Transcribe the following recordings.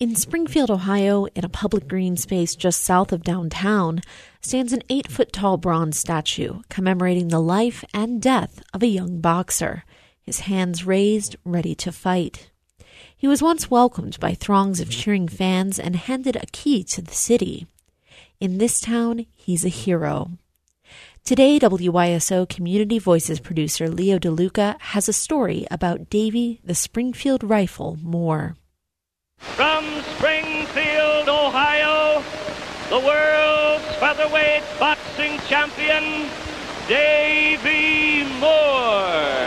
In Springfield, Ohio, in a public green space just south of downtown, stands an 8-foot-tall bronze statue commemorating the life and death of a young boxer, his hands raised, ready to fight. He was once welcomed by throngs of cheering fans and handed a key to the city. In this town, he's a hero. Today, WYSO Community Voices producer Leo DeLuca has a story about Davy the Springfield Rifle Moore. From Springfield, Ohio, the world's featherweight boxing champion, Davy Moore.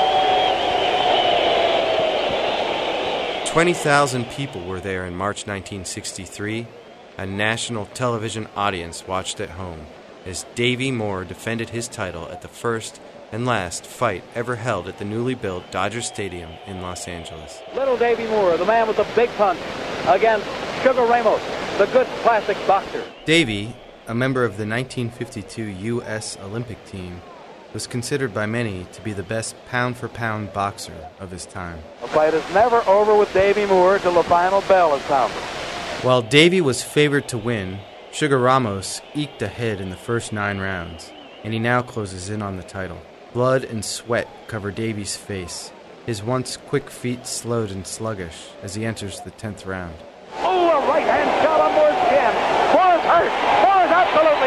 20,000 people were there in March 1963. A national television audience watched at home as Davy Moore defended his title at the first and last fight ever held at the newly built Dodger Stadium in Los Angeles. Little Davy Moore, the man with the big punch, against Sugar Ramos, the good classic boxer. Davy, a member of the 1952 U.S. Olympic team, was considered by many to be the best pound-for-pound boxer of his time. The fight is never over with Davy Moore till the final bell is sounded. While Davy was favored to win, Sugar Ramos eked ahead in the first 9 rounds, and he now closes in on the title. Blood and sweat cover Davy's face. His once quick feet slowed and sluggish as he enters the 10th round. Oh, a right-hand shot on Moore's chin. Moore is hurt. Moore is absolutely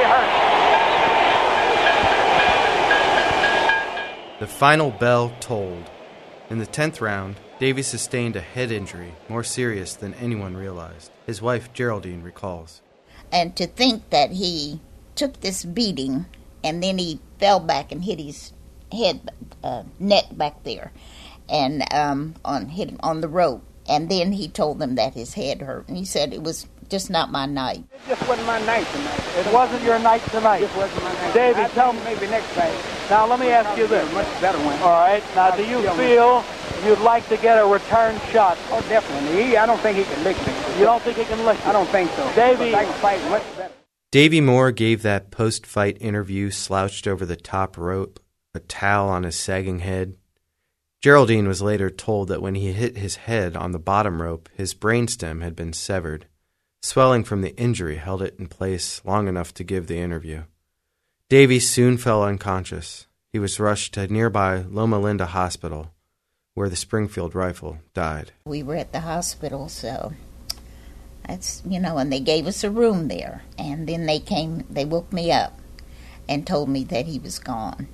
hurt. The final bell tolled. In the 10th round, Davy sustained a head injury more serious than anyone realized. His wife, Geraldine, recalls. And to think that he took this beating and then he fell back and hit his head, neck back there, and hit him on the rope. And then he told them that his head hurt, and he said it was just not my night. It just wasn't my night tonight. It wasn't your night tonight. It just wasn't my night. Davy, tell me maybe next time. Now let me ask you this. Much better one. All right. Now, do you feel you'd like to get a return shot? Oh, definitely. I don't think he can lick me. You don't think he can lick you? I don't think so. Davy, I can fight much better. Davy Moore gave that post-fight interview slouched over the top rope, a towel on his sagging head. Geraldine was later told that when he hit his head on the bottom rope, his brainstem had been severed. Swelling from the injury held it in place long enough to give the interview. Davy soon fell unconscious. He was rushed to nearby Loma Linda Hospital, where the Springfield Rifle died. We were at the hospital, so that's, and they gave us a room there. And then they woke me up and told me that he was gone.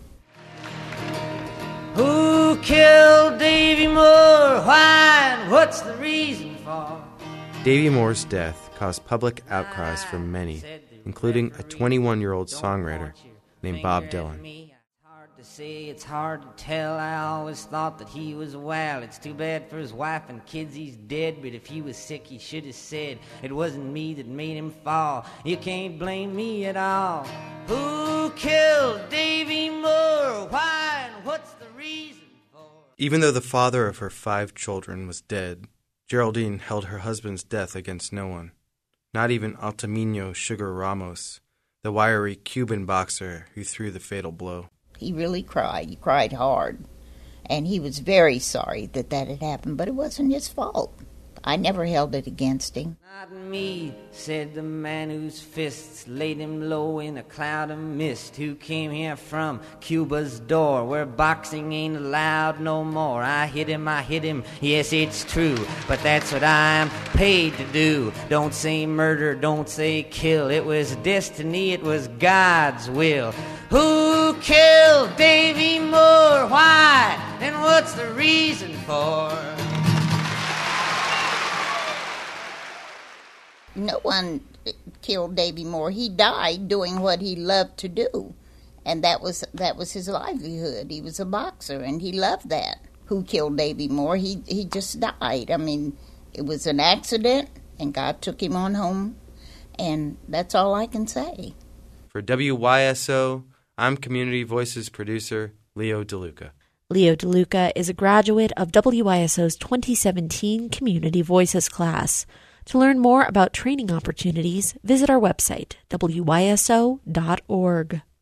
Who killed Davy Moore? Why? And what's the reason for? Davy Moore's death caused public outcries from many, including a 21-year-old songwriter named Bob Dylan. It's hard to tell. I always thought that he was well. It's too bad for his wife and kids he's dead. But if he was sick, he should have said it wasn't me that made him fall. You can't blame me at all. Who killed Davy Moore? Why? And what's the reason for? Even though the father of her 5 children was dead, Geraldine held her husband's death against no one. Not even Altamino Sugar Ramos, the wiry Cuban boxer who threw the fatal blow. He really cried. He cried hard. And he was very sorry that had happened, but it wasn't his fault. I never held it against him. Not me, said the man whose fists laid him low in a cloud of mist, who came here from Cuba's door, where boxing ain't allowed no more. I hit him, yes, it's true, but that's what I'm paid to do. Don't say murder, don't say kill. It was destiny, it was God's will. Who killed Davy Moore? Why? And what's the reason for? No one killed Davy Moore. He died doing what he loved to do, and that was his livelihood. He was a boxer, and he loved that. Who killed Davy Moore? He just died. I mean, it was an accident, and God took him on home, and that's all I can say. For WYSO, I'm Community Voices producer Leo DeLuca. Leo DeLuca is a graduate of WYSO's 2017 Community Voices class. To learn more about training opportunities, visit our website, wyso.org.